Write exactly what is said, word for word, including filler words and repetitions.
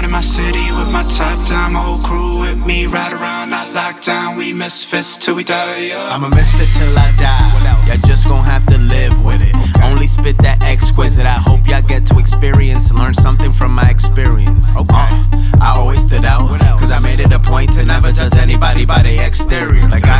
in my city with my top down, my whole crew with me. Ride around, not locked down. We misfits till we die. Yeah. I'm a misfit till I die. Y'all just gon' have to live with it. Only spit that exquisite. I hope y'all get to experience and learn something from my experience. Okay. Uh, I always stood out, cause I made it a point to never judge anybody by their exterior. Like I